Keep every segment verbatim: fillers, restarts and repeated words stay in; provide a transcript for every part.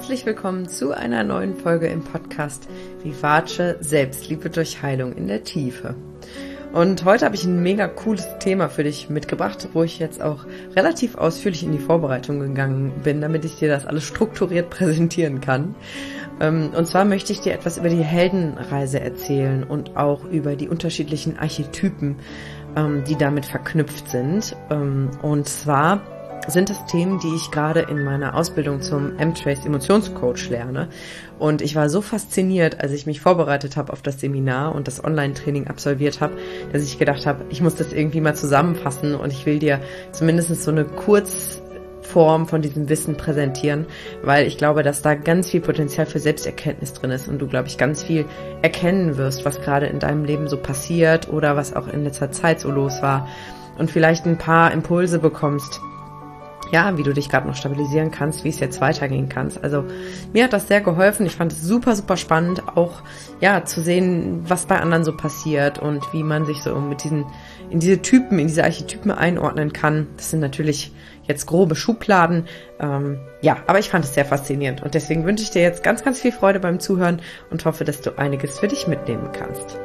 Herzlich willkommen zu einer neuen Folge im Podcast Vivace Selbstliebe durch Heilung in der Tiefe. Und heute habe ich ein mega cooles Thema für dich mitgebracht, wo ich jetzt auch relativ ausführlich in die Vorbereitung gegangen bin, damit ich dir das alles strukturiert präsentieren kann. Und zwar möchte ich dir etwas über die Heldenreise erzählen und auch über die unterschiedlichen Archetypen, die damit verknüpft sind. Und zwar sind das Themen, die ich gerade in meiner Ausbildung zum M-Trace Emotionscoach lerne. Und ich war so fasziniert, als ich mich vorbereitet habe auf das Seminar und das Online-Training absolviert habe, dass ich gedacht habe, ich muss das irgendwie mal zusammenfassen und ich will dir zumindest so eine Kurzform von diesem Wissen präsentieren, weil ich glaube, dass da ganz viel Potenzial für Selbsterkenntnis drin ist und du, glaube ich, ganz viel erkennen wirst, was gerade in deinem Leben so passiert oder was auch in letzter Zeit so los war und vielleicht ein paar Impulse bekommst, ja, wie du dich gerade noch stabilisieren kannst, wie es jetzt weitergehen kannst. Also mir hat das sehr geholfen. Ich fand es super, super spannend, auch ja zu sehen, was bei anderen so passiert und wie man sich so mit diesen in diese Typen, in diese Archetypen einordnen kann. Das sind natürlich jetzt grobe Schubladen. Ähm, ja, aber ich fand es sehr faszinierend und deswegen wünsche ich dir jetzt ganz, ganz viel Freude beim Zuhören und hoffe, dass du einiges für dich mitnehmen kannst.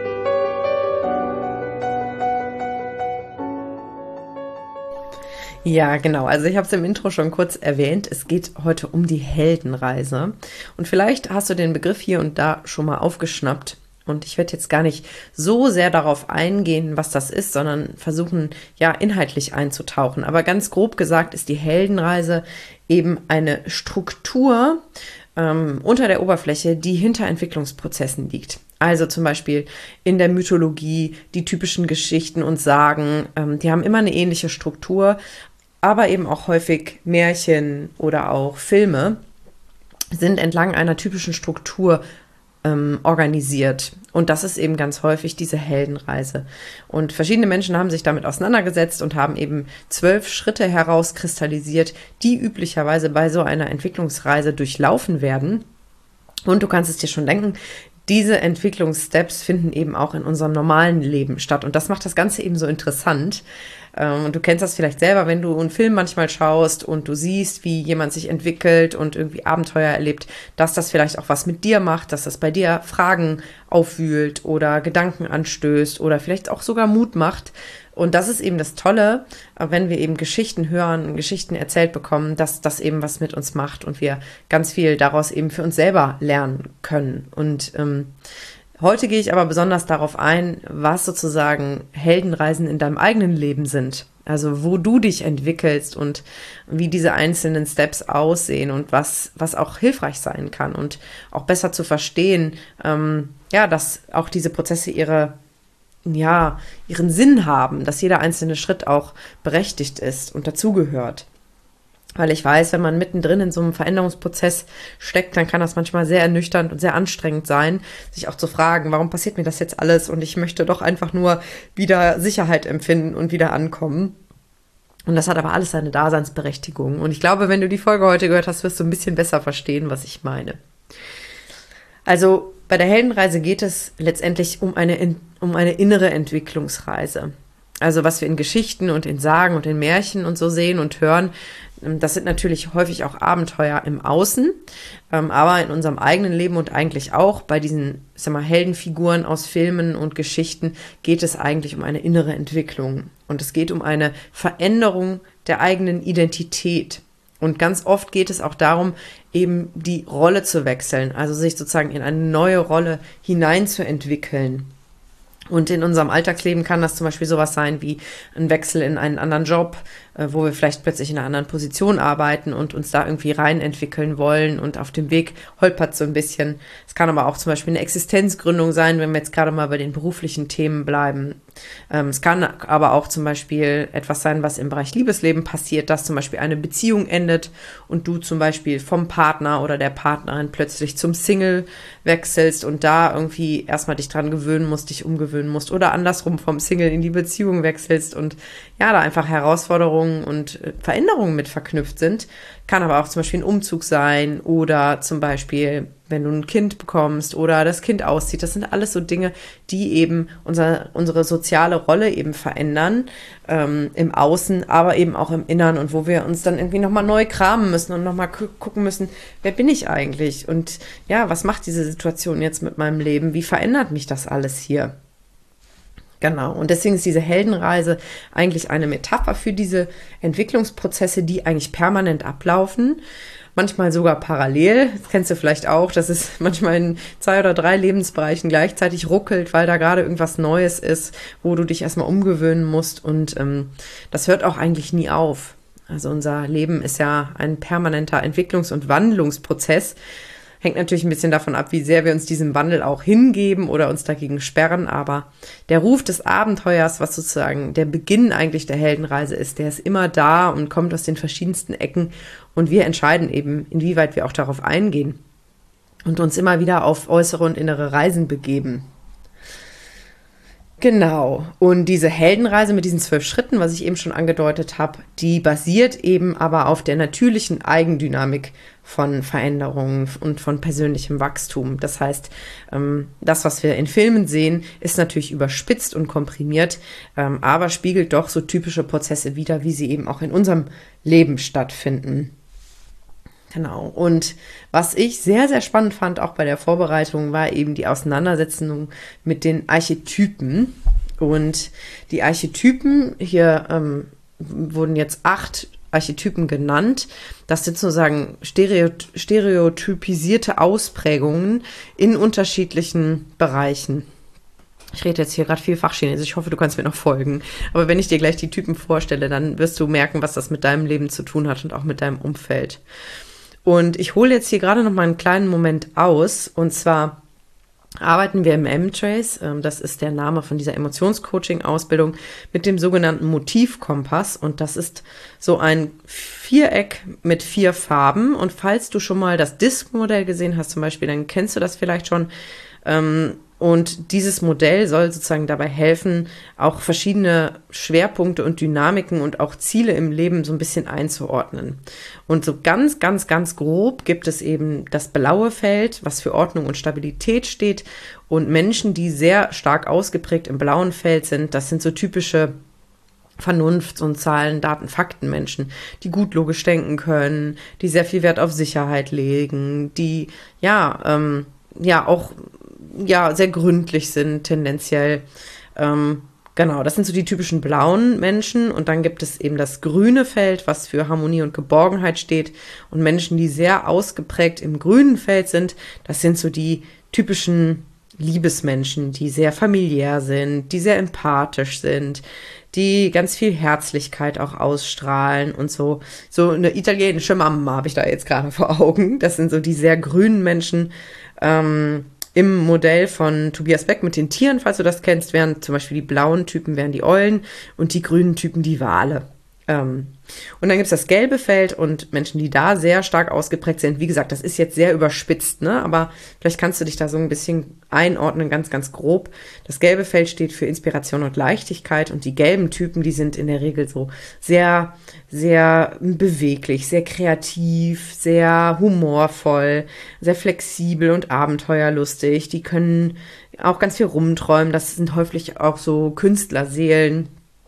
Ja, genau. Also ich habe es im Intro schon kurz erwähnt. Es geht heute um die Heldenreise. Und vielleicht hast du den Begriff hier und da schon mal aufgeschnappt. Und ich werde jetzt gar nicht so sehr darauf eingehen, was das ist, sondern versuchen, ja, inhaltlich einzutauchen. Aber ganz grob gesagt ist die Heldenreise eben eine Struktur ähm, unter der Oberfläche, die hinter Entwicklungsprozessen liegt. Also zum Beispiel in der Mythologie, die typischen Geschichten und Sagen, ähm, die haben immer eine ähnliche Struktur, aber eben auch häufig Märchen oder auch Filme sind entlang einer typischen Struktur ähm, organisiert. Und das ist eben ganz häufig diese Heldenreise. Und verschiedene Menschen haben sich damit auseinandergesetzt und haben eben zwölf Schritte herauskristallisiert, die üblicherweise bei so einer Entwicklungsreise durchlaufen werden. Und du kannst es dir schon denken, diese Entwicklungssteps finden eben auch in unserem normalen Leben statt. Und das macht das Ganze eben so interessant. Und du kennst das vielleicht selber, wenn du einen Film manchmal schaust und du siehst, wie jemand sich entwickelt und irgendwie Abenteuer erlebt, dass das vielleicht auch was mit dir macht, dass das bei dir Fragen aufwühlt oder Gedanken anstößt oder vielleicht auch sogar Mut macht. Und das ist eben das Tolle, wenn wir eben Geschichten hören und Geschichten erzählt bekommen, dass das eben was mit uns macht und wir ganz viel daraus eben für uns selber lernen können. Und ähm, heute gehe ich aber besonders darauf ein, was sozusagen Heldenreisen in deinem eigenen Leben sind. Also wo du dich entwickelst und wie diese einzelnen Steps aussehen und was, was auch hilfreich sein kann und auch besser zu verstehen, ähm, ja, dass auch diese Prozesse ihre ja, ihren Sinn haben, dass jeder einzelne Schritt auch berechtigt ist und dazugehört. Weil ich weiß, wenn man mittendrin in so einem Veränderungsprozess steckt, dann kann das manchmal sehr ernüchternd und sehr anstrengend sein, sich auch zu fragen, warum passiert mir das jetzt alles und ich möchte doch einfach nur wieder Sicherheit empfinden und wieder ankommen. Und das hat aber alles seine Daseinsberechtigung. Und ich glaube, wenn du die Folge heute gehört hast, wirst du ein bisschen besser verstehen, was ich meine. Also bei der Heldenreise geht es letztendlich um eine, um eine innere Entwicklungsreise. Also was wir in Geschichten und in Sagen und in Märchen und so sehen und hören, das sind natürlich häufig auch Abenteuer im Außen, aber in unserem eigenen Leben und eigentlich auch bei diesen, ich sag mal, Heldenfiguren aus Filmen und Geschichten geht es eigentlich um eine innere Entwicklung. Und es geht um eine Veränderung der eigenen Identität. Und ganz oft geht es auch darum, eben die Rolle zu wechseln, also sich sozusagen in eine neue Rolle hineinzuentwickeln. Und in unserem Alltagsleben kann das zum Beispiel sowas sein wie ein Wechsel in einen anderen Job, wo wir vielleicht plötzlich in einer anderen Position arbeiten und uns da irgendwie rein entwickeln wollen und auf dem Weg holpert so ein bisschen. Es kann aber auch zum Beispiel eine Existenzgründung sein, wenn wir jetzt gerade mal bei den beruflichen Themen bleiben. Es kann aber auch zum Beispiel etwas sein, was im Bereich Liebesleben passiert, dass zum Beispiel eine Beziehung endet und du zum Beispiel vom Partner oder der Partnerin plötzlich zum Single wechselst und da irgendwie erstmal dich dran gewöhnen musst, dich umgewöhnen musst oder andersrum vom Single in die Beziehung wechselst und ja, da einfach Herausforderungen und Veränderungen mit verknüpft sind. Kann aber auch zum Beispiel ein Umzug sein oder zum Beispiel wenn du ein Kind bekommst oder das Kind auszieht. Das sind alles so Dinge, die eben unser, unsere soziale Rolle eben verändern, ähm, im Außen, aber eben auch im Innern und wo wir uns dann irgendwie nochmal neu kramen müssen und nochmal gu- gucken müssen, wer bin ich eigentlich? Und ja, was macht diese Situation jetzt mit meinem Leben? Wie verändert mich das alles hier? Genau, und deswegen ist diese Heldenreise eigentlich eine Metapher für diese Entwicklungsprozesse, die eigentlich permanent ablaufen. Manchmal sogar parallel, das kennst du vielleicht auch, dass es manchmal in zwei oder drei Lebensbereichen gleichzeitig ruckelt, weil da gerade irgendwas Neues ist, wo du dich erstmal umgewöhnen musst und ähm, das hört auch eigentlich nie auf. Also unser Leben ist ja ein permanenter Entwicklungs- und Wandlungsprozess. Hängt natürlich ein bisschen davon ab, wie sehr wir uns diesem Wandel auch hingeben oder uns dagegen sperren. Aber der Ruf des Abenteuers, was sozusagen der Beginn eigentlich der Heldenreise ist, der ist immer da und kommt aus den verschiedensten Ecken. Und wir entscheiden eben, inwieweit wir auch darauf eingehen und uns immer wieder auf äußere und innere Reisen begeben. Genau. Und diese Heldenreise mit diesen zwölf Schritten, was ich eben schon angedeutet habe, die basiert eben aber auf der natürlichen Eigendynamik von Veränderungen und von persönlichem Wachstum. Das heißt, das, was wir in Filmen sehen, ist natürlich überspitzt und komprimiert, aber spiegelt doch so typische Prozesse wider, wie sie eben auch in unserem Leben stattfinden. Genau. Und was ich sehr, sehr spannend fand, auch bei der Vorbereitung, war eben die Auseinandersetzung mit den Archetypen. Und die Archetypen, hier ähm, wurden jetzt acht Archetypen genannt. Das sind sozusagen stereoty- stereotypisierte Ausprägungen in unterschiedlichen Bereichen. Ich rede jetzt hier gerade viel Fachchinesisch, ich hoffe, du kannst mir noch folgen. Aber wenn ich dir gleich die Typen vorstelle, dann wirst du merken, was das mit deinem Leben zu tun hat und auch mit deinem Umfeld. Und ich hole jetzt hier gerade noch mal einen kleinen Moment aus. Und zwar arbeiten wir im M-Trace, das ist der Name von dieser Emotionscoaching-Ausbildung, mit dem sogenannten Motivkompass. Und das ist so ein Viereck mit vier Farben. Und falls du schon mal das Disk-Modell gesehen hast zum Beispiel, dann kennst du das vielleicht schon. Und dieses Modell soll sozusagen dabei helfen, auch verschiedene Schwerpunkte und Dynamiken und auch Ziele im Leben so ein bisschen einzuordnen. Und so ganz, ganz, ganz grob gibt es eben das blaue Feld, was für Ordnung und Stabilität steht. Und Menschen, die sehr stark ausgeprägt im blauen Feld sind, das sind so typische Vernunfts- und Zahlen, Daten, Fakten Menschen, die gut logisch denken können, die sehr viel Wert auf Sicherheit legen, die ja, ähm, ja auch ja sehr gründlich sind tendenziell. Ähm, genau, das sind so die typischen blauen Menschen. Und dann gibt es eben das grüne Feld, was für Harmonie und Geborgenheit steht. Und Menschen, die sehr ausgeprägt im grünen Feld sind, das sind so die typischen Liebesmenschen, die sehr familiär sind, die sehr empathisch sind, die ganz viel Herzlichkeit auch ausstrahlen und so. So eine italienische Mama habe ich da jetzt gerade vor Augen. Das sind so die sehr grünen Menschen, ähm, im Modell von Tobias Beck mit den Tieren, falls du das kennst, wären zum Beispiel die blauen Typen wären die Eulen und die grünen Typen die Wale. Ähm, und dann gibt es das gelbe Feld und Menschen, die da sehr stark ausgeprägt sind. Wie gesagt, das ist jetzt sehr überspitzt, ne? Aber vielleicht kannst du dich da so ein bisschen einordnen, ganz, ganz grob. Das gelbe Feld steht für Inspiration und Leichtigkeit und die gelben Typen, die sind in der Regel so sehr, sehr beweglich, sehr kreativ, sehr humorvoll, sehr flexibel und abenteuerlustig. Die können auch ganz viel rumträumen. Das sind häufig auch so Künstlerseelen.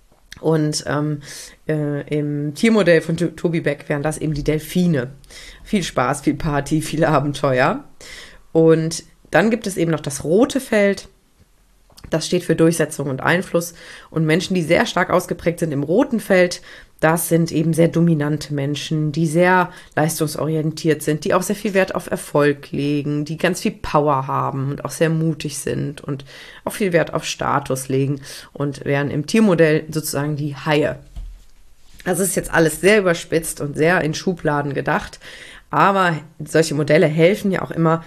Und ähm, äh, im Tiermodell von T- Tobi Beck wären das eben die Delfine. Viel Spaß, viel Party, viele Abenteuer. Und dann gibt es eben noch das rote Feld. Das steht für Durchsetzung und Einfluss. Und Menschen, die sehr stark ausgeprägt sind im roten Feld, das sind eben sehr dominante Menschen, die sehr leistungsorientiert sind, die auch sehr viel Wert auf Erfolg legen, die ganz viel Power haben und auch sehr mutig sind und auch viel Wert auf Status legen und wären im Tiermodell sozusagen die Haie. Also ist jetzt alles sehr überspitzt und sehr in Schubladen gedacht, aber solche Modelle helfen ja auch immer,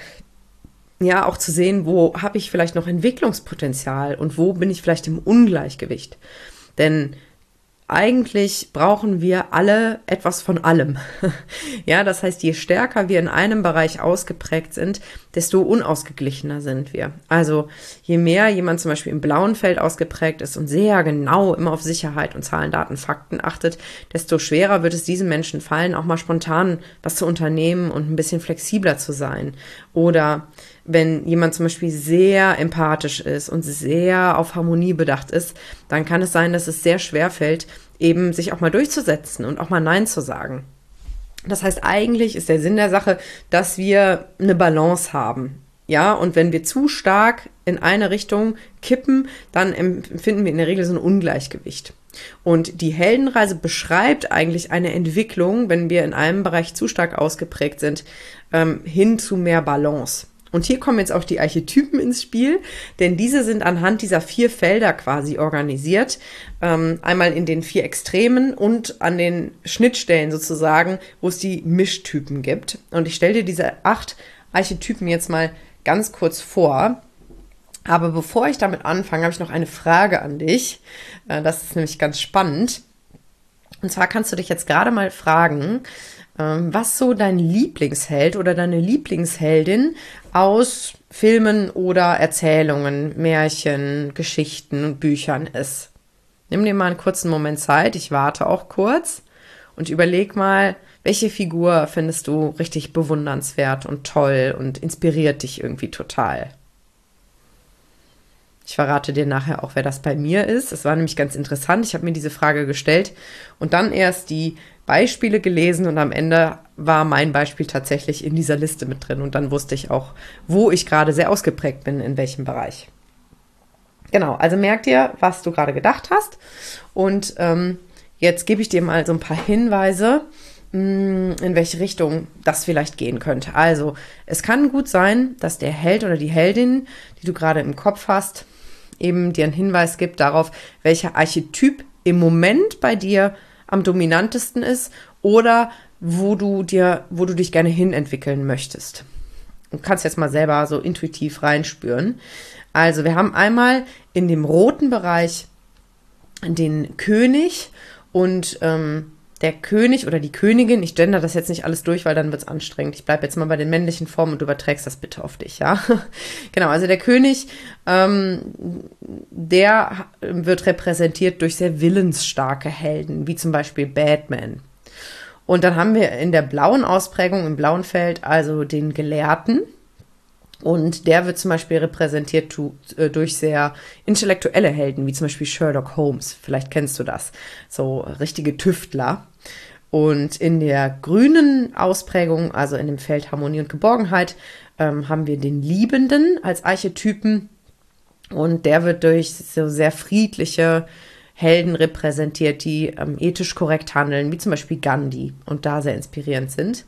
ja, auch zu sehen, wo habe ich vielleicht noch Entwicklungspotenzial und wo bin ich vielleicht im Ungleichgewicht. Denn eigentlich brauchen wir alle etwas von allem. Ja, das heißt, je stärker wir in einem Bereich ausgeprägt sind, desto unausgeglichener sind wir. Also je mehr jemand zum Beispiel im blauen Feld ausgeprägt ist und sehr genau immer auf Sicherheit und Zahlen, Daten, Fakten achtet, desto schwerer wird es diesen Menschen fallen, auch mal spontan was zu unternehmen und ein bisschen flexibler zu sein. Oder wenn jemand zum Beispiel sehr empathisch ist und sehr auf Harmonie bedacht ist, dann kann es sein, dass es sehr schwer fällt, eben sich auch mal durchzusetzen und auch mal Nein zu sagen. Das heißt, eigentlich ist der Sinn der Sache, dass wir eine Balance haben. Ja, und wenn wir zu stark in eine Richtung kippen, dann empfinden wir in der Regel so ein Ungleichgewicht. Und die Heldenreise beschreibt eigentlich eine Entwicklung, wenn wir in einem Bereich zu stark ausgeprägt sind, ähm, hin zu mehr Balance. Und hier kommen jetzt auch die Archetypen ins Spiel, denn diese sind anhand dieser vier Felder quasi organisiert. Ähm, einmal in den vier Extremen und an den Schnittstellen sozusagen, wo es die Mischtypen gibt. Und ich stelle dir diese acht Archetypen jetzt mal ganz kurz vor. Aber bevor ich damit anfange, habe ich noch eine Frage an dich. Äh, das ist nämlich ganz spannend. Und zwar kannst du dich jetzt gerade mal fragen, was so dein Lieblingsheld oder deine Lieblingsheldin aus Filmen oder Erzählungen, Märchen, Geschichten und Büchern ist. Nimm dir mal einen kurzen Moment Zeit, ich warte auch kurz und überleg mal, welche Figur findest du richtig bewundernswert und toll und inspiriert dich irgendwie total. Ich verrate dir nachher auch, wer das bei mir ist. Es war nämlich ganz interessant. Ich habe mir diese Frage gestellt und dann erst die Beispiele gelesen und am Ende war mein Beispiel tatsächlich in dieser Liste mit drin und dann wusste ich auch, wo ich gerade sehr ausgeprägt bin, in welchem Bereich. Genau, also merk dir, was du gerade gedacht hast und ähm, jetzt gebe ich dir mal so ein paar Hinweise, mh, in welche Richtung das vielleicht gehen könnte. Also es kann gut sein, dass der Held oder die Heldin, die du gerade im Kopf hast, eben dir einen Hinweis gibt darauf, welcher Archetyp im Moment bei dir am dominantesten ist oder wo du dir, wo du dich gerne hinentwickeln möchtest. Du kannst jetzt mal selber so intuitiv reinspüren. Also wir haben einmal in dem roten Bereich den König und ähm, der König oder die Königin, ich gender das jetzt nicht alles durch, weil dann wird es anstrengend. Ich bleibe jetzt mal bei den männlichen Formen und du überträgst das bitte auf dich, ja. Genau, also der König, ähm, der wird repräsentiert durch sehr willensstarke Helden, wie zum Beispiel Batman. Und dann haben wir in der blauen Ausprägung, im blauen Feld, also den Gelehrten. Und der wird zum Beispiel repräsentiert tu, äh, durch sehr intellektuelle Helden, wie zum Beispiel Sherlock Holmes. Vielleicht kennst du das. So richtige Tüftler. Und in der grünen Ausprägung, also in dem Feld Harmonie und Geborgenheit, ähm, haben wir den Liebenden als Archetypen. Und der wird durch so sehr friedliche Helden repräsentiert, die ähm, ethisch korrekt handeln, wie zum Beispiel Gandhi und da sehr inspirierend sind.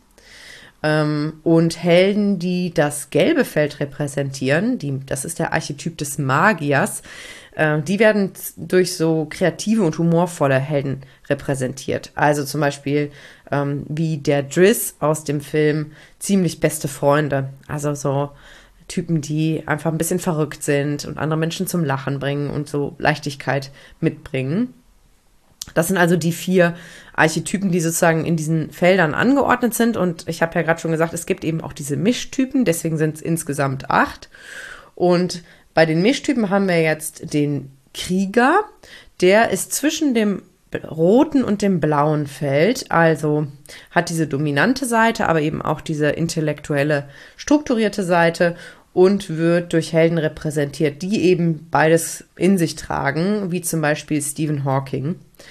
Und Helden, die das gelbe Feld repräsentieren, die, das ist der Archetyp des Magiers, äh, die werden durch so kreative und humorvolle Helden repräsentiert. Also zum Beispiel ähm, wie der Driss aus dem Film Ziemlich beste Freunde. Also so Typen, die einfach ein bisschen verrückt sind und andere Menschen zum Lachen bringen und so Leichtigkeit mitbringen. Das sind also die vier Archetypen, die sozusagen in diesen Feldern angeordnet sind. Und ich habe ja gerade schon gesagt, es gibt eben auch diese Mischtypen, deswegen sind es insgesamt acht. Und bei den Mischtypen haben wir jetzt den Krieger, der ist zwischen dem roten und dem blauen Feld, also hat diese dominante Seite, aber eben auch diese intellektuelle, strukturierte Seite und wird durch Helden repräsentiert, die eben beides in sich tragen, wie zum Beispiel Stephen Hawking.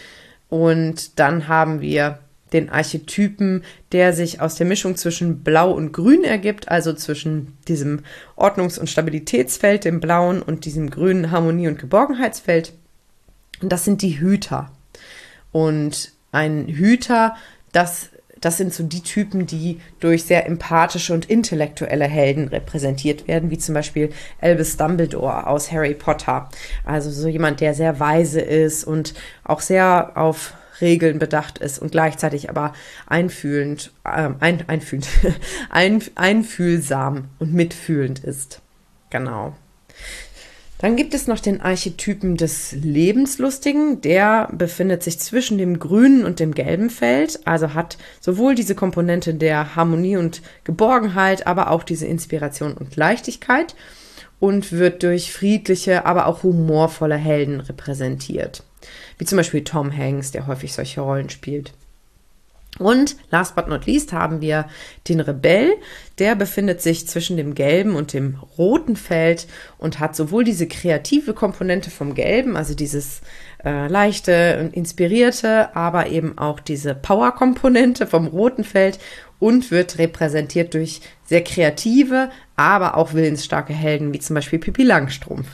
Und dann haben wir den Archetypen, der sich aus der Mischung zwischen Blau und Grün ergibt, also zwischen diesem Ordnungs- und Stabilitätsfeld, dem Blauen, und diesem grünen Harmonie- und Geborgenheitsfeld. Und das sind die Hüter. Und ein Hüter, das, das sind so die Typen, die durch sehr empathische und intellektuelle Helden repräsentiert werden, wie zum Beispiel Albus Dumbledore aus Harry Potter. Also so jemand, der sehr weise ist und auch sehr auf Regeln bedacht ist und gleichzeitig aber einfühlend, äh, ein, einfühlend, ein, einfühlsam und mitfühlend ist. Genau. Dann gibt es noch den Archetypen des Lebenslustigen. Der befindet sich zwischen dem grünen und dem gelben Feld, also hat sowohl diese Komponente der Harmonie und Geborgenheit, aber auch diese Inspiration und Leichtigkeit und wird durch friedliche, aber auch humorvolle Helden repräsentiert. Wie zum Beispiel Tom Hanks, der häufig solche Rollen spielt. Und last but not least haben wir den Rebell, der befindet sich zwischen dem gelben und dem roten Feld und hat sowohl diese kreative Komponente vom gelben, also dieses äh, leichte und inspirierte, aber eben auch diese Power-Komponente vom roten Feld und wird repräsentiert durch sehr kreative, aber auch willensstarke Helden, wie zum Beispiel Pippi Langstrumpf.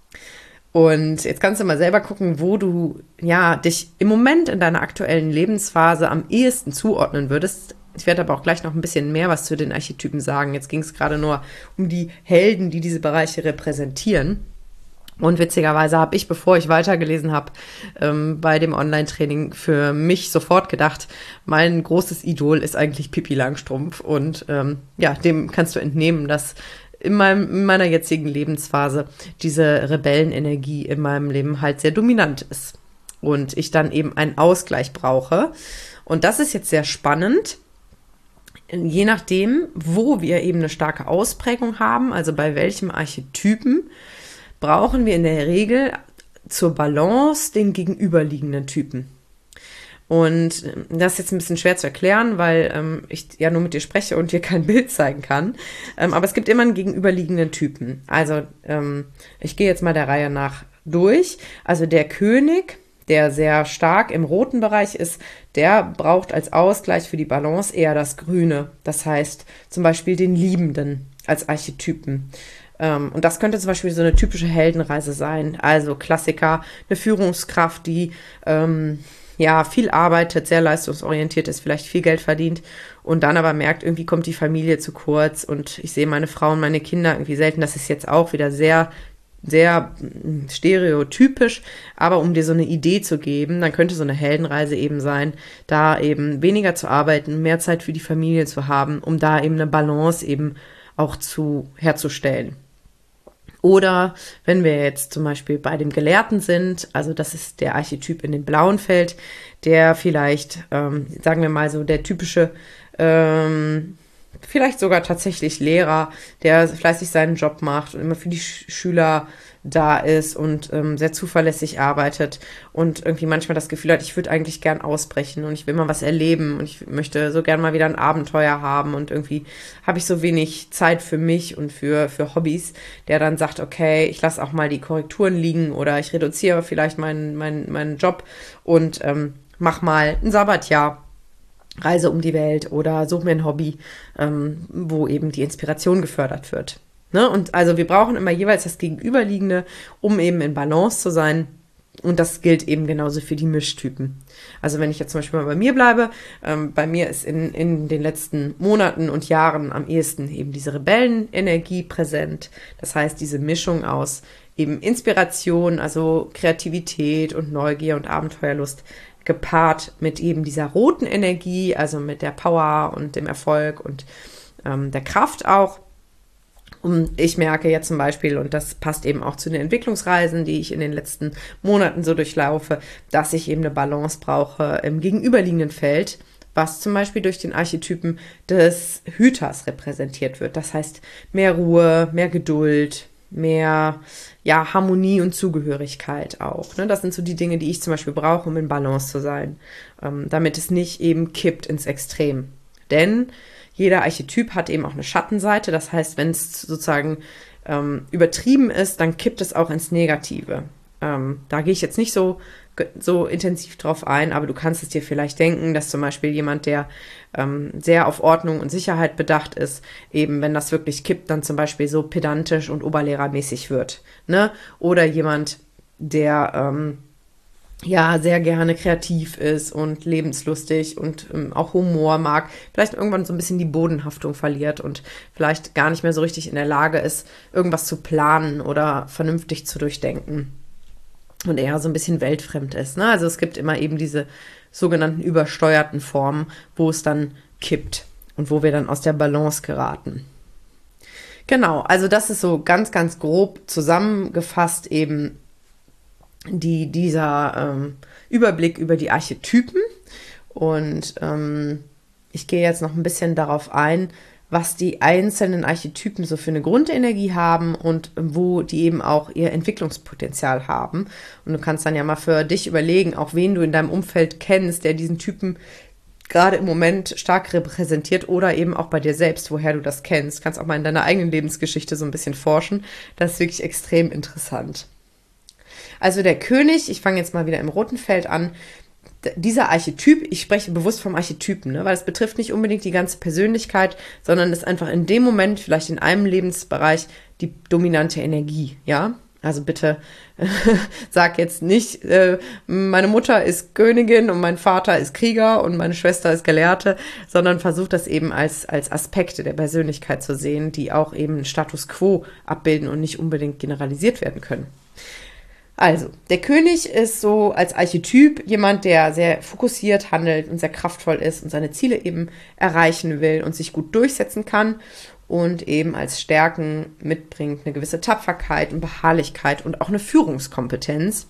Und jetzt kannst du mal selber gucken, wo du ja dich im Moment in deiner aktuellen Lebensphase am ehesten zuordnen würdest. Ich werde aber auch gleich noch ein bisschen mehr was zu den Archetypen sagen. Jetzt ging es gerade nur um die Helden, die diese Bereiche repräsentieren. Und witzigerweise habe ich, bevor ich weitergelesen habe, ähm, bei dem Online-Training für mich sofort gedacht, mein großes Idol ist eigentlich Pippi Langstrumpf. Und ähm, ja, dem kannst du entnehmen, dass in, meinem, in meiner jetzigen Lebensphase diese Rebellenenergie in meinem Leben halt sehr dominant ist. Und ich dann eben einen Ausgleich brauche. Und das ist jetzt sehr spannend. Je nachdem, wo wir eben eine starke Ausprägung haben, also bei welchem Archetypen, brauchen wir in der Regel zur Balance den gegenüberliegenden Typen. Und das ist jetzt ein bisschen schwer zu erklären, weil ähm, ich ja nur mit dir spreche und dir kein Bild zeigen kann. Ähm, aber es gibt immer einen gegenüberliegenden Typen. Also ähm, ich gehe jetzt mal der Reihe nach durch. Also der König, der sehr stark im roten Bereich ist, der braucht als Ausgleich für die Balance eher das Grüne. Das heißt zum Beispiel den Liebenden als Archetypen. Um, und das könnte zum Beispiel so eine typische Heldenreise sein. Also Klassiker, eine Führungskraft, die ähm, ja viel arbeitet, sehr leistungsorientiert ist, vielleicht viel Geld verdient und dann aber merkt, irgendwie kommt die Familie zu kurz und ich sehe meine Frau und meine Kinder irgendwie selten. Das ist jetzt auch wieder sehr, sehr stereotypisch, aber um dir so eine Idee zu geben, dann könnte so eine Heldenreise eben sein, da eben weniger zu arbeiten, mehr Zeit für die Familie zu haben, um da eben eine Balance eben auch zu herzustellen. Oder wenn wir jetzt zum Beispiel bei dem Gelehrten sind, also das ist der Archetyp in dem blauen Feld, der vielleicht, ähm, sagen wir mal so, der typische, ähm, vielleicht sogar tatsächlich Lehrer, der fleißig seinen Job macht und immer für die Sch- Schüler da ist und ähm, sehr zuverlässig arbeitet und irgendwie manchmal das Gefühl hat, ich würde eigentlich gern ausbrechen und ich will mal was erleben und ich möchte so gern mal wieder ein Abenteuer haben und irgendwie habe ich so wenig Zeit für mich und für, für Hobbys, der dann sagt, okay, ich lasse auch mal die Korrekturen liegen oder ich reduziere vielleicht meinen, meinen, meinen Job und ähm, mach mal ein Sabbatjahr. Reise um die Welt oder suche mir ein Hobby, ähm, wo eben die Inspiration gefördert wird. Ne? Und also wir brauchen immer jeweils das Gegenüberliegende, um eben in Balance zu sein. Und das gilt eben genauso für die Mischtypen. Also wenn ich jetzt zum Beispiel mal bei mir bleibe, ähm, bei mir ist in, in den letzten Monaten und Jahren am ehesten eben diese Rebellenenergie präsent. Das heißt, diese Mischung aus eben Inspiration, also Kreativität und Neugier und Abenteuerlust, gepaart mit eben dieser roten Energie, also mit der Power und dem Erfolg und ähm, der Kraft auch. Und ich merke jetzt zum Beispiel, und das passt eben auch zu den Entwicklungsreisen, die ich in den letzten Monaten so durchlaufe, dass ich eben eine Balance brauche im gegenüberliegenden Feld, was zum Beispiel durch den Archetypen des Hüters repräsentiert wird. Das heißt, mehr Ruhe, mehr Geduld, mehr ja, Harmonie und Zugehörigkeit auch. Ne? Das sind so die Dinge, die ich zum Beispiel brauche, um in Balance zu sein, ähm, damit es nicht eben kippt ins Extrem. Denn jeder Archetyp hat eben auch eine Schattenseite. Das heißt, wenn es sozusagen ähm, übertrieben ist, dann kippt es auch ins Negative. Ähm, da gehe ich jetzt nicht so, so intensiv drauf ein, aber du kannst es dir vielleicht denken, dass zum Beispiel jemand, der ähm, sehr auf Ordnung und Sicherheit bedacht ist, eben wenn das wirklich kippt, dann zum Beispiel so pedantisch und oberlehrermäßig wird. Ne? Oder jemand, der ähm, ja sehr gerne kreativ ist und lebenslustig und ähm, auch Humor mag, vielleicht irgendwann so ein bisschen die Bodenhaftung verliert und vielleicht gar nicht mehr so richtig in der Lage ist, irgendwas zu planen oder vernünftig zu durchdenken und eher so ein bisschen weltfremd ist. Ne? Also es gibt immer eben diese sogenannten übersteuerten Formen, wo es dann kippt und wo wir dann aus der Balance geraten. Genau, also das ist so ganz, ganz grob zusammengefasst eben die, dieser ähm, Überblick über die Archetypen. Und ähm, ich gehe jetzt noch ein bisschen darauf ein, was die einzelnen Archetypen so für eine Grundenergie haben und wo die eben auch ihr Entwicklungspotenzial haben. Und du kannst dann ja mal für dich überlegen, auch wen du in deinem Umfeld kennst, der diesen Typen gerade im Moment stark repräsentiert oder eben auch bei dir selbst, woher du das kennst. Du kannst auch mal in deiner eigenen Lebensgeschichte so ein bisschen forschen. Das ist wirklich extrem interessant. Also der König, ich fange jetzt mal wieder im roten Feld an, dieser Archetyp, ich spreche bewusst vom Archetypen, ne, weil es betrifft nicht unbedingt die ganze Persönlichkeit, sondern ist einfach in dem Moment, vielleicht in einem Lebensbereich, die dominante Energie, ja. Also bitte äh, sag jetzt nicht, äh, meine Mutter ist Königin und mein Vater ist Krieger und meine Schwester ist Gelehrte, sondern versuch das eben als, als Aspekte der Persönlichkeit zu sehen, die auch eben Status quo abbilden und nicht unbedingt generalisiert werden können. Also, der König ist so als Archetyp jemand, der sehr fokussiert handelt und sehr kraftvoll ist und seine Ziele eben erreichen will und sich gut durchsetzen kann und eben als Stärken mitbringt eine gewisse Tapferkeit und Beharrlichkeit und auch eine Führungskompetenz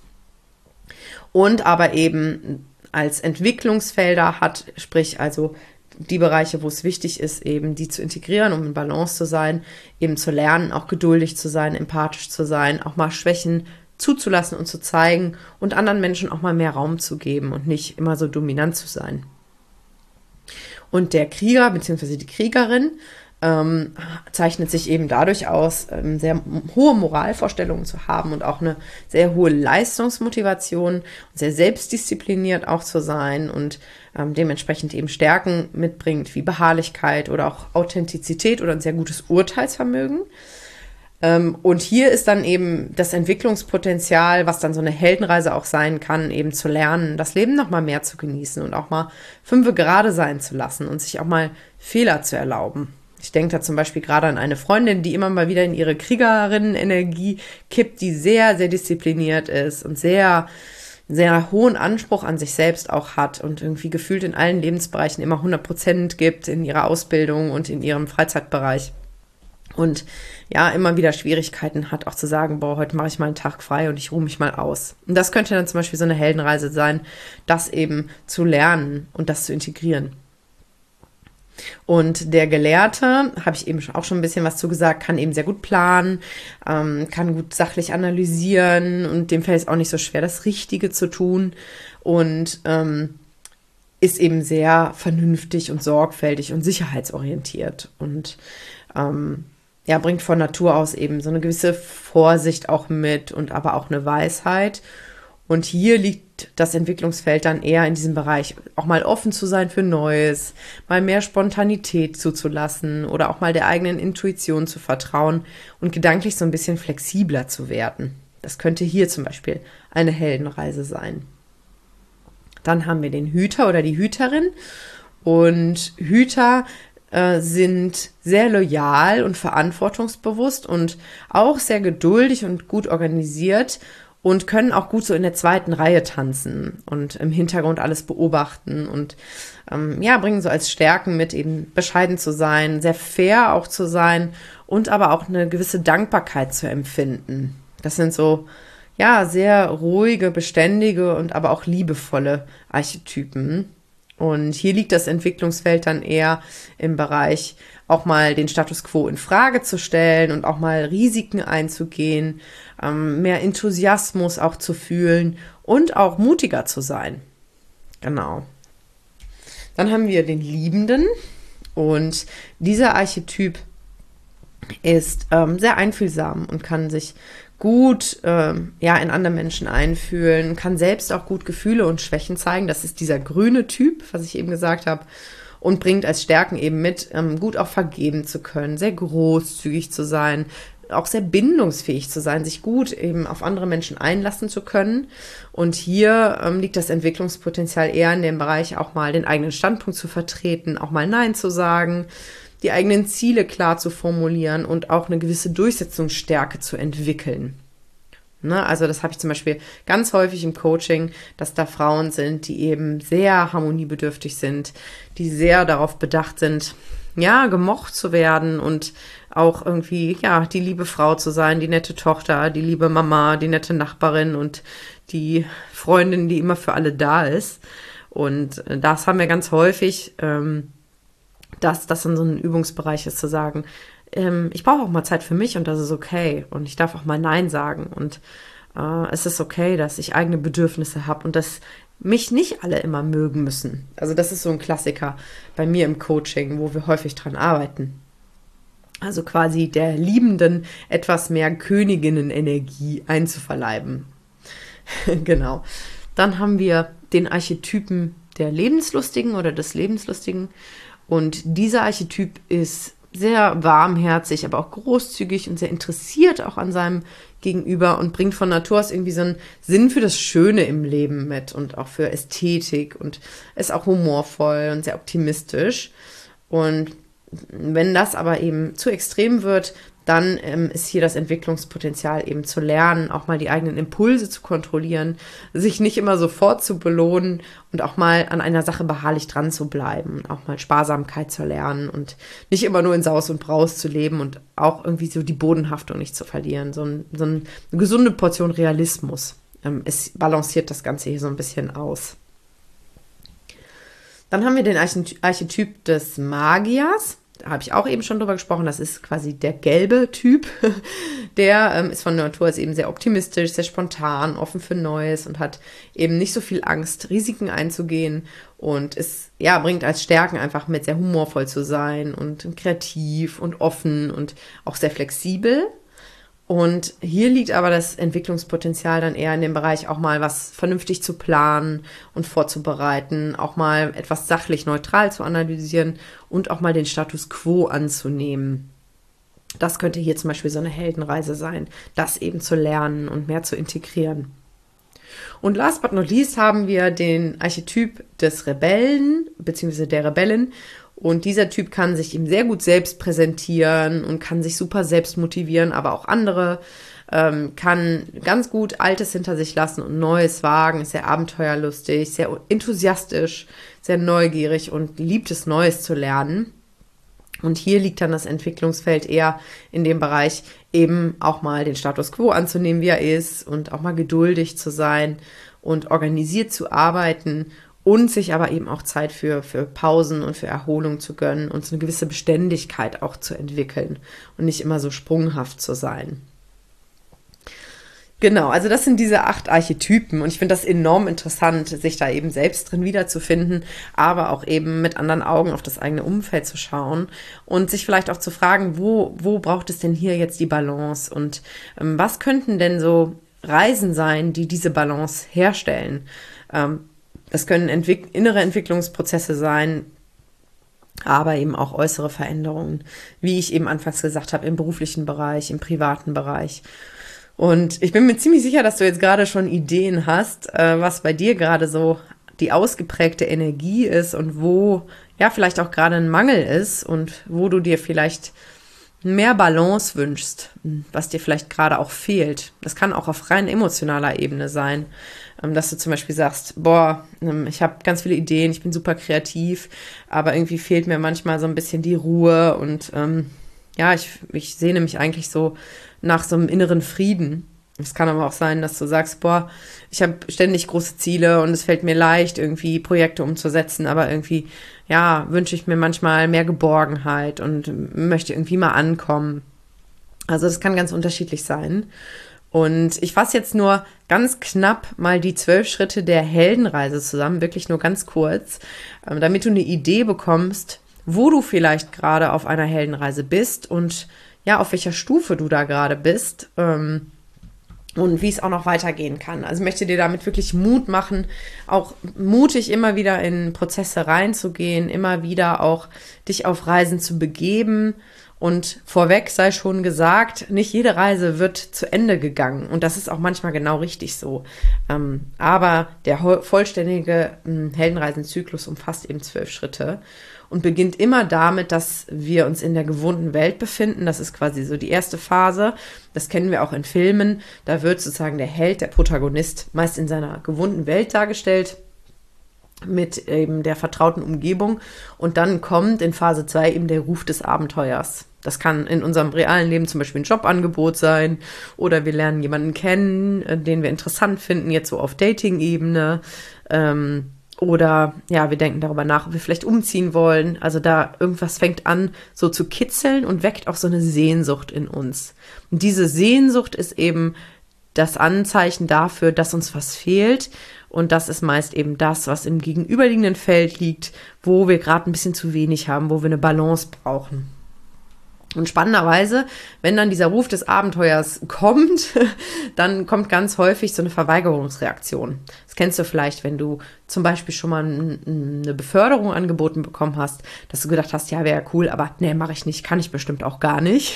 und aber eben als Entwicklungsfelder hat, sprich also die Bereiche, wo es wichtig ist, eben die zu integrieren, um in Balance zu sein, eben zu lernen, auch geduldig zu sein, empathisch zu sein, auch mal Schwächen zuzulassen und zu zeigen und anderen Menschen auch mal mehr Raum zu geben und nicht immer so dominant zu sein. Und der Krieger bzw. die Kriegerin ähm, zeichnet sich eben dadurch aus, ähm, sehr hohe Moralvorstellungen zu haben und auch eine sehr hohe Leistungsmotivation, sehr selbstdiszipliniert auch zu sein und ähm, dementsprechend eben Stärken mitbringt wie Beharrlichkeit oder auch Authentizität oder ein sehr gutes Urteilsvermögen. Ähm, und hier ist dann eben das Entwicklungspotenzial, was dann so eine Heldenreise auch sein kann, eben zu lernen, das Leben noch mal mehr zu genießen und auch mal fünfe gerade sein zu lassen und sich auch mal Fehler zu erlauben. Ich denke da zum Beispiel gerade an eine Freundin, die immer mal wieder in ihre Kriegerinnen-Energie kippt, die sehr, sehr diszipliniert ist und sehr, sehr hohen Anspruch an sich selbst auch hat und irgendwie gefühlt in allen Lebensbereichen immer hundert Prozent gibt, in ihrer Ausbildung und in ihrem Freizeitbereich. Und ja, immer wieder Schwierigkeiten hat, auch zu sagen, boah, heute mache ich mal einen Tag frei und ich ruhe mich mal aus. Und das könnte dann zum Beispiel so eine Heldenreise sein, das eben zu lernen und das zu integrieren. Und der Gelehrte, habe ich eben auch schon ein bisschen was zu gesagt, kann eben sehr gut planen, ähm, kann gut sachlich analysieren und dem fällt es auch nicht so schwer, das Richtige zu tun und ähm, ist eben sehr vernünftig und sorgfältig und sicherheitsorientiert und ähm, ja, bringt von Natur aus eben so eine gewisse Vorsicht auch mit und aber auch eine Weisheit. Und hier liegt das Entwicklungsfeld dann eher in diesem Bereich, auch mal offen zu sein für Neues, mal mehr Spontanität zuzulassen oder auch mal der eigenen Intuition zu vertrauen und gedanklich so ein bisschen flexibler zu werden. Das könnte hier zum Beispiel eine Heldenreise sein. Dann haben wir den Hüter oder die Hüterin. Und Hüter äh, sind sehr loyal und verantwortungsbewusst und auch sehr geduldig und gut organisiert und können auch gut so in der zweiten Reihe tanzen und im Hintergrund alles beobachten und ähm, ja, bringen so als Stärken mit, eben bescheiden zu sein, sehr fair auch zu sein und aber auch eine gewisse Dankbarkeit zu empfinden. Das sind so, ja, sehr ruhige, beständige und aber auch liebevolle Archetypen. Und hier liegt das Entwicklungsfeld dann eher im Bereich, auch mal den Status quo in Frage zu stellen und auch mal Risiken einzugehen, ähm, mehr Enthusiasmus auch zu fühlen und auch mutiger zu sein. Genau. Dann haben wir den Liebenden und dieser Archetyp ist ähm, sehr einfühlsam und kann sich gut ähm, ja, in andere Menschen einfühlen, kann selbst auch gut Gefühle und Schwächen zeigen. Das ist dieser grüne Typ, was ich eben gesagt habe, und bringt als Stärken eben mit, ähm, gut auch vergeben zu können, sehr großzügig zu sein, auch sehr bindungsfähig zu sein, sich gut eben auf andere Menschen einlassen zu können. Und hier ähm, liegt das Entwicklungspotenzial eher in dem Bereich, auch mal den eigenen Standpunkt zu vertreten, auch mal Nein zu sagen, die eigenen Ziele klar zu formulieren und auch eine gewisse Durchsetzungsstärke zu entwickeln. Ne, also das habe ich zum Beispiel ganz häufig im Coaching, dass da Frauen sind, die eben sehr harmoniebedürftig sind, die sehr darauf bedacht sind, ja, gemocht zu werden und auch irgendwie, ja, die liebe Frau zu sein, die nette Tochter, die liebe Mama, die nette Nachbarin und die Freundin, die immer für alle da ist. Und das haben wir ganz häufig, ähm, dass das in so einem Übungsbereich ist, zu sagen, ähm, ich brauche auch mal Zeit für mich und das ist okay. Und ich darf auch mal Nein sagen. Und äh, es ist okay, dass ich eigene Bedürfnisse habe und dass mich nicht alle immer mögen müssen. Also das ist so ein Klassiker bei mir im Coaching, wo wir häufig dran arbeiten. Also quasi der Liebenden etwas mehr Königinnenenergie einzuverleiben. Genau. Dann haben wir den Archetypen der Lebenslustigen oder des Lebenslustigen. Und dieser Archetyp ist sehr warmherzig, aber auch großzügig und sehr interessiert auch an seinem Gegenüber und bringt von Natur aus irgendwie so einen Sinn für das Schöne im Leben mit und auch für Ästhetik und ist auch humorvoll und sehr optimistisch. Und wenn das aber eben zu extrem wird, dann ähm, ist hier das Entwicklungspotenzial eben zu lernen, auch mal die eigenen Impulse zu kontrollieren, sich nicht immer sofort zu belohnen und auch mal an einer Sache beharrlich dran zu bleiben, auch mal Sparsamkeit zu lernen und nicht immer nur in Saus und Braus zu leben und auch irgendwie so die Bodenhaftung nicht zu verlieren. So, ein, so eine gesunde Portion Realismus. Ähm, es balanciert das Ganze hier so ein bisschen aus. Dann haben wir den Archetyp des Magiers. Da habe ich auch eben schon drüber gesprochen, das ist quasi der gelbe Typ. Der ähm, ist von Natur aus eben sehr optimistisch, sehr spontan, offen für Neues und hat eben nicht so viel Angst, Risiken einzugehen und ist, ja, bringt als Stärken einfach mit, sehr humorvoll zu sein und kreativ und offen und auch sehr flexibel. Und hier liegt aber das Entwicklungspotenzial dann eher in dem Bereich, auch mal was vernünftig zu planen und vorzubereiten, auch mal etwas sachlich neutral zu analysieren und auch mal den Status quo anzunehmen. Das könnte hier zum Beispiel so eine Heldenreise sein, das eben zu lernen und mehr zu integrieren. Und last but not least haben wir den Archetyp des Rebellen bzw. der Rebellin. Und dieser Typ kann sich eben sehr gut selbst präsentieren und kann sich super selbst motivieren, aber auch andere, ähm, kann ganz gut Altes hinter sich lassen und Neues wagen, ist sehr abenteuerlustig, sehr enthusiastisch, sehr neugierig und liebt es, Neues zu lernen. Und hier liegt dann das Entwicklungsfeld eher in dem Bereich, eben auch mal den Status quo anzunehmen, wie er ist und auch mal geduldig zu sein und organisiert zu arbeiten und sich aber eben auch Zeit für, für Pausen und für Erholung zu gönnen und so eine gewisse Beständigkeit auch zu entwickeln und nicht immer so sprunghaft zu sein. Genau, also das sind diese acht Archetypen und ich finde das enorm interessant, sich da eben selbst drin wiederzufinden, aber auch eben mit anderen Augen auf das eigene Umfeld zu schauen und sich vielleicht auch zu fragen, wo, wo braucht es denn hier jetzt die Balance und ähm, was könnten denn so Reisen sein, die diese Balance herstellen? Ähm, das können entwick- innere Entwicklungsprozesse sein, aber eben auch äußere Veränderungen, wie ich eben anfangs gesagt habe, im beruflichen Bereich, im privaten Bereich. Und ich bin mir ziemlich sicher, dass du jetzt gerade schon Ideen hast, äh, was bei dir gerade so die ausgeprägte Energie ist und wo ja vielleicht auch gerade ein Mangel ist und wo du dir vielleicht mehr Balance wünschst, was dir vielleicht gerade auch fehlt. Das kann auch auf rein emotionaler Ebene sein, ähm, dass du zum Beispiel sagst, boah, ähm, ich habe ganz viele Ideen, ich bin super kreativ, aber irgendwie fehlt mir manchmal so ein bisschen die Ruhe und ähm, ja, ich, ich sehne mich eigentlich so nach so einem inneren Frieden. Es kann aber auch sein, dass du sagst, boah, ich habe ständig große Ziele und es fällt mir leicht, irgendwie Projekte umzusetzen, aber irgendwie, ja, wünsche ich mir manchmal mehr Geborgenheit und möchte irgendwie mal ankommen. Also das kann ganz unterschiedlich sein. Und ich fasse jetzt nur ganz knapp mal die zwölf Schritte der Heldenreise zusammen, wirklich nur ganz kurz, damit du eine Idee bekommst, wo du vielleicht gerade auf einer Heldenreise bist und ja, auf welcher Stufe du da gerade bist ähm, und wie es auch noch weitergehen kann. Also ich möchte dir damit wirklich Mut machen, auch mutig immer wieder in Prozesse reinzugehen, immer wieder auch dich auf Reisen zu begeben. Und vorweg sei schon gesagt, nicht jede Reise wird zu Ende gegangen. Und das ist auch manchmal genau richtig so. Ähm, aber der ho- vollständige ähm, Heldenreisenzyklus umfasst eben zwölf Schritte und beginnt immer damit, dass wir uns in der gewohnten Welt befinden. Das ist quasi so die erste Phase. Das kennen wir auch in Filmen. Da wird sozusagen der Held, der Protagonist, meist in seiner gewohnten Welt dargestellt. mit eben der vertrauten Umgebung. Und dann kommt in Phase zwei eben der Ruf des Abenteuers. Das kann in unserem realen Leben zum Beispiel ein Jobangebot sein oder wir lernen jemanden kennen, den wir interessant finden, jetzt so auf Dating-Ebene. Ähm, oder ja, wir denken darüber nach, ob wir vielleicht umziehen wollen. Also da irgendwas fängt an so zu kitzeln und weckt auch so eine Sehnsucht in uns. Und diese Sehnsucht ist eben das Anzeichen dafür, dass uns was fehlt. Und das ist meist eben das, was im gegenüberliegenden Feld liegt, wo wir gerade ein bisschen zu wenig haben, wo wir eine Balance brauchen. Und spannenderweise, wenn dann dieser Ruf des Abenteuers kommt, dann kommt ganz häufig so eine Verweigerungsreaktion. Das kennst du vielleicht, wenn du zum Beispiel schon mal eine Beförderung angeboten bekommen hast, dass du gedacht hast, ja, wäre cool, aber nee, mache ich nicht, kann ich bestimmt auch gar nicht.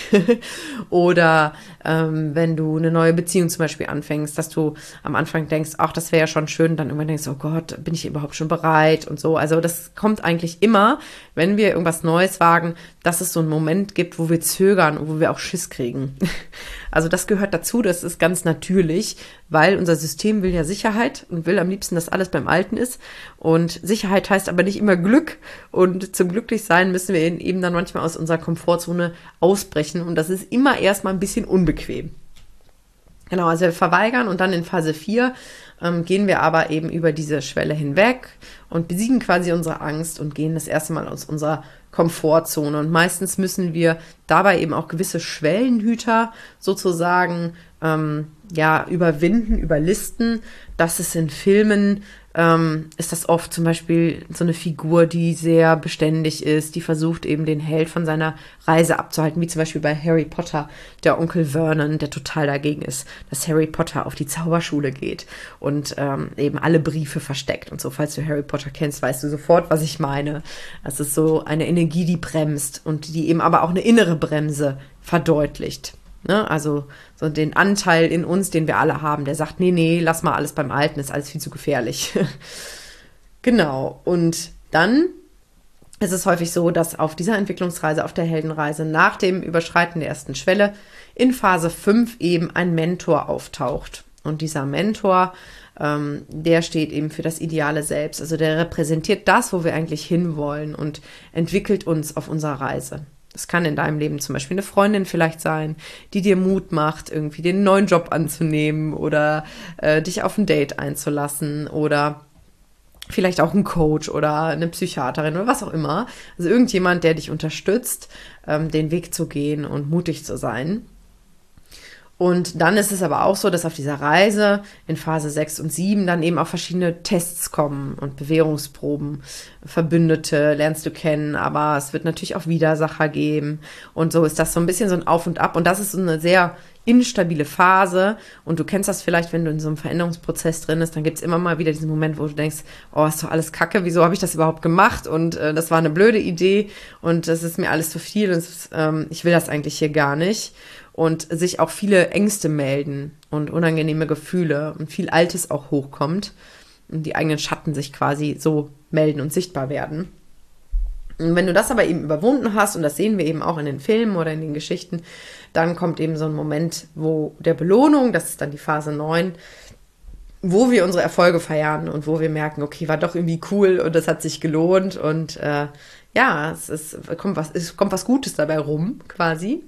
Oder ähm, wenn du eine neue Beziehung zum Beispiel anfängst, dass du am Anfang denkst, ach, das wäre ja schon schön, dann irgendwann denkst, oh Gott, bin ich überhaupt schon bereit und so. Also das kommt eigentlich immer, wenn wir irgendwas Neues wagen, dass es so einen Moment gibt, wo wir zögern und wo wir auch Schiss kriegen. Also das gehört dazu, das ist ganz natürlich, weil unser System will ja Sicherheit und will am liebsten, dass alles beim Alten ist. Und Sicherheit heißt aber nicht immer Glück. Und zum Glücklichsein müssen wir eben dann manchmal aus unserer Komfortzone ausbrechen. Und das ist immer erstmal ein bisschen unbequem. Genau, also wir verweigern und dann in Phase vier ähm, gehen wir aber eben über diese Schwelle hinweg und besiegen quasi unsere Angst und gehen das erste Mal aus unserer Komfortzone. Und meistens müssen wir dabei eben auch gewisse Schwellenhüter sozusagen ähm, ja, überwinden, überlisten. Das ist in Filmen, ähm, ist das oft zum Beispiel so eine Figur, die sehr beständig ist, die versucht eben den Held von seiner Reise abzuhalten, wie zum Beispiel bei Harry Potter, der Onkel Vernon, der total dagegen ist, dass Harry Potter auf die Zauberschule geht und ähm, eben alle Briefe versteckt und so. Falls du Harry Potter kennst, weißt du sofort, was ich meine. Das ist so eine Energie, die bremst und die eben aber auch eine innere Bremse verdeutlicht. Ne? Also so den Anteil in uns, den wir alle haben, der sagt, nee, nee, lass mal alles beim Alten, ist alles viel zu gefährlich. Genau. Und dann ist es häufig so, dass auf dieser Entwicklungsreise, auf der Heldenreise, nach dem Überschreiten der ersten Schwelle in Phase fünf eben ein Mentor auftaucht. Und dieser Mentor, ähm, der steht eben für das ideale Selbst. Also der repräsentiert das, wo wir eigentlich hinwollen und entwickelt uns auf unserer Reise. Es kann in deinem Leben zum Beispiel eine Freundin vielleicht sein, die dir Mut macht, irgendwie den neuen Job anzunehmen oder äh, dich auf ein Date einzulassen oder vielleicht auch ein Coach oder eine Psychiaterin oder was auch immer. Also irgendjemand, der dich unterstützt, ähm, den Weg zu gehen und mutig zu sein. Und dann ist es aber auch so, dass auf dieser Reise in Phase sechs und sieben dann eben auch verschiedene Tests kommen und Bewährungsproben. Verbündete lernst du kennen, aber es wird natürlich auch Widersacher geben. Und so ist das so ein bisschen so ein Auf und Ab. Und das ist so eine sehr instabile Phase. Und du kennst das vielleicht, wenn du in so einem Veränderungsprozess drin bist, dann gibt es immer mal wieder diesen Moment, wo du denkst, oh, ist doch alles Kacke, wieso habe ich das überhaupt gemacht? Und äh, das war eine blöde Idee und das ist mir alles zu viel und es, ähm, ich will das eigentlich hier gar nicht. Und sich auch viele Ängste melden und unangenehme Gefühle und viel Altes auch hochkommt und die eigenen Schatten sich quasi so melden und sichtbar werden. Und wenn du das aber eben überwunden hast, und das sehen wir eben auch in den Filmen oder in den Geschichten, dann kommt eben so ein Moment, wo der Belohnung, das ist dann die Phase neun, wo wir unsere Erfolge feiern und wo wir merken, okay, war doch irgendwie cool und das hat sich gelohnt und äh, ja, es, ist, kommt was, es kommt was Gutes dabei rum quasi.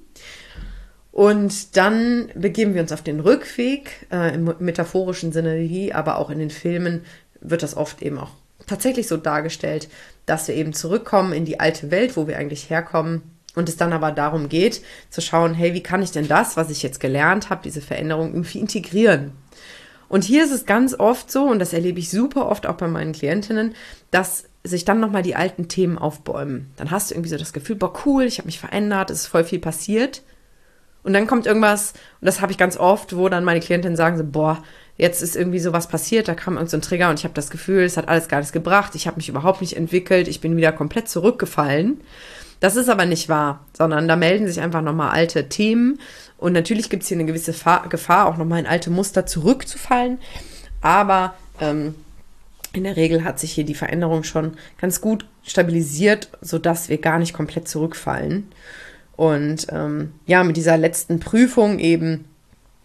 Und dann begeben wir uns auf den Rückweg, äh, im metaphorischen Sinne, wie aber auch in den Filmen wird das oft eben auch tatsächlich so dargestellt, dass wir eben zurückkommen in die alte Welt, wo wir eigentlich herkommen und es dann aber darum geht, zu schauen, hey, wie kann ich denn das, was ich jetzt gelernt habe, diese Veränderung irgendwie integrieren? Und hier ist es ganz oft so, und das erlebe ich super oft auch bei meinen Klientinnen, dass sich dann nochmal die alten Themen aufbäumen. Dann hast du irgendwie so das Gefühl, boah, cool, ich habe mich verändert, es ist voll viel passiert. Und dann kommt irgendwas, und das habe ich ganz oft, wo dann meine Klientinnen sagen so, boah, jetzt ist irgendwie sowas passiert, da kam irgend so ein Trigger und ich habe das Gefühl, es hat alles gar nichts gebracht, ich habe mich überhaupt nicht entwickelt, ich bin wieder komplett zurückgefallen. Das ist aber nicht wahr, sondern da melden sich einfach nochmal alte Themen und natürlich gibt es hier eine gewisse Fa- Gefahr, auch nochmal in alte Muster zurückzufallen, aber ähm, in der Regel hat sich hier die Veränderung schon ganz gut stabilisiert, sodass wir gar nicht komplett zurückfallen. Und ähm, ja, mit dieser letzten Prüfung eben,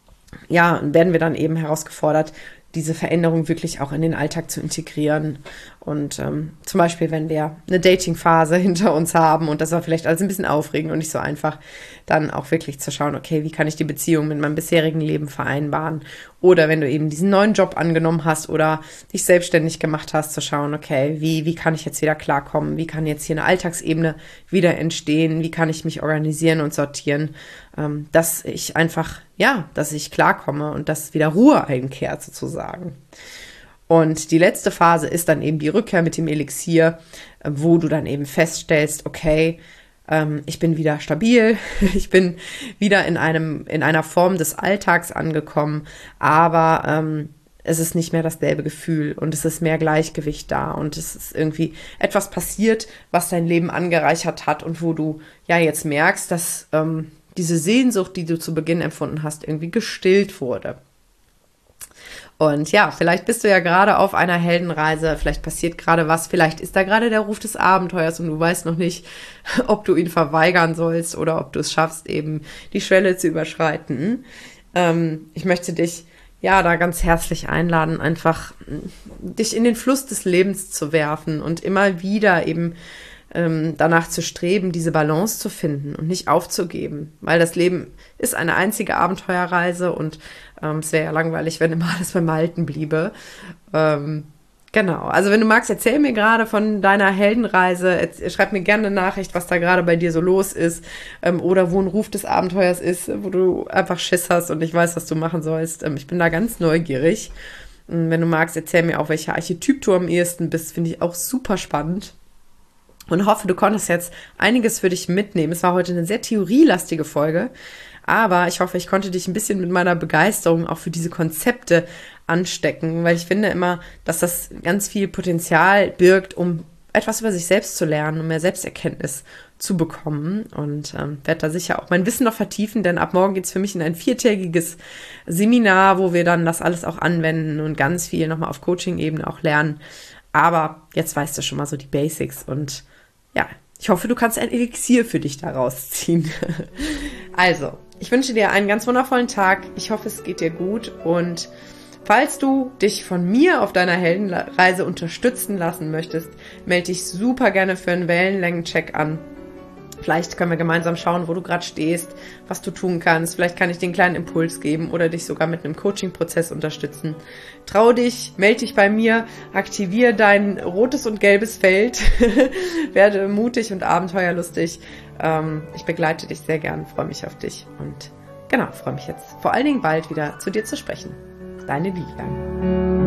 ja, werden wir dann eben herausgefordert, diese Veränderung wirklich auch in den Alltag zu integrieren Und ähm, zum Beispiel, wenn wir eine Dating-Phase hinter uns haben und das war vielleicht alles ein bisschen aufregend und nicht so einfach, dann auch wirklich zu schauen, okay, wie kann ich die Beziehung mit meinem bisherigen Leben vereinbaren? Oder wenn du eben diesen neuen Job angenommen hast oder dich selbstständig gemacht hast, zu schauen, okay, wie, wie kann ich jetzt wieder klarkommen? Wie kann jetzt hier eine Alltagsebene wieder entstehen? Wie kann ich mich organisieren und sortieren, ähm, dass ich einfach, ja, dass ich klarkomme und dass wieder Ruhe einkehrt sozusagen. Und die letzte Phase ist dann eben die Rückkehr mit dem Elixier, wo du dann eben feststellst, okay, ähm, ich bin wieder stabil, ich bin wieder in einem, in einer Form des Alltags angekommen, aber ähm, es ist nicht mehr dasselbe Gefühl und es ist mehr Gleichgewicht da und es ist irgendwie etwas passiert, was dein Leben angereichert hat und wo du ja jetzt merkst, dass ähm, diese Sehnsucht, die du zu Beginn empfunden hast, irgendwie gestillt wurde. Und ja, vielleicht bist du ja gerade auf einer Heldenreise, vielleicht passiert gerade was, vielleicht ist da gerade der Ruf des Abenteuers und du weißt noch nicht, ob du ihn verweigern sollst oder ob du es schaffst, eben die Schwelle zu überschreiten. Ähm, ich möchte dich ja da ganz herzlich einladen, einfach dich in den Fluss des Lebens zu werfen und immer wieder eben ähm, danach zu streben, diese Balance zu finden und nicht aufzugeben, weil das Leben ist eine einzige Abenteuerreise und ähm, es wäre ja langweilig, wenn immer alles beim Alten bliebe. Ähm, genau, also wenn du magst, erzähl mir gerade von deiner Heldenreise, Erz- schreib mir gerne eine Nachricht, was da gerade bei dir so los ist ähm, oder wo ein Ruf des Abenteuers ist, wo du einfach Schiss hast und nicht weißt, was du machen sollst. Ähm, ich bin da ganz neugierig. Und wenn du magst, erzähl mir auch, welcher Archetyp du am ehesten bist, finde ich auch super spannend. Und hoffe, du konntest jetzt einiges für dich mitnehmen. Es war heute eine sehr theorielastige Folge, aber ich hoffe, ich konnte dich ein bisschen mit meiner Begeisterung auch für diese Konzepte anstecken, weil ich finde immer, dass das ganz viel Potenzial birgt, um etwas über sich selbst zu lernen, um mehr Selbsterkenntnis zu bekommen und ähm, werde da sicher auch mein Wissen noch vertiefen, denn ab morgen geht es für mich in ein viertägiges Seminar, wo wir dann das alles auch anwenden und ganz viel nochmal auf Coaching-Ebene auch lernen. Aber jetzt weißt du schon mal so die Basics und ja, ich hoffe, du kannst ein Elixier für dich daraus ziehen. Also, ich wünsche dir einen ganz wundervollen Tag. Ich hoffe, es geht dir gut. Und falls du dich von mir auf deiner Heldenreise unterstützen lassen möchtest, melde dich super gerne für einen Wellenlängen-Check an. Vielleicht können wir gemeinsam schauen, wo du gerade stehst, was du tun kannst. Vielleicht kann ich dir einen kleinen Impuls geben oder dich sogar mit einem Coaching-Prozess unterstützen. Trau dich, melde dich bei mir, aktiviere dein rotes und gelbes Feld, werde mutig und abenteuerlustig. Ähm, ich begleite dich sehr gern, freue mich auf dich und genau, freue mich jetzt vor allen Dingen bald wieder zu dir zu sprechen. Deine Vivian.